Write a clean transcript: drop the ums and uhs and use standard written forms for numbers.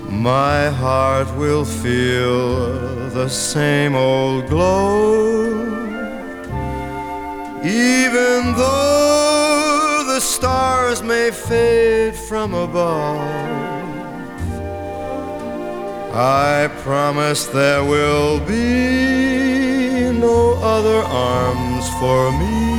my heart will feel the same old glow, even though the stars may fade from above. I promise there will be no other arms for me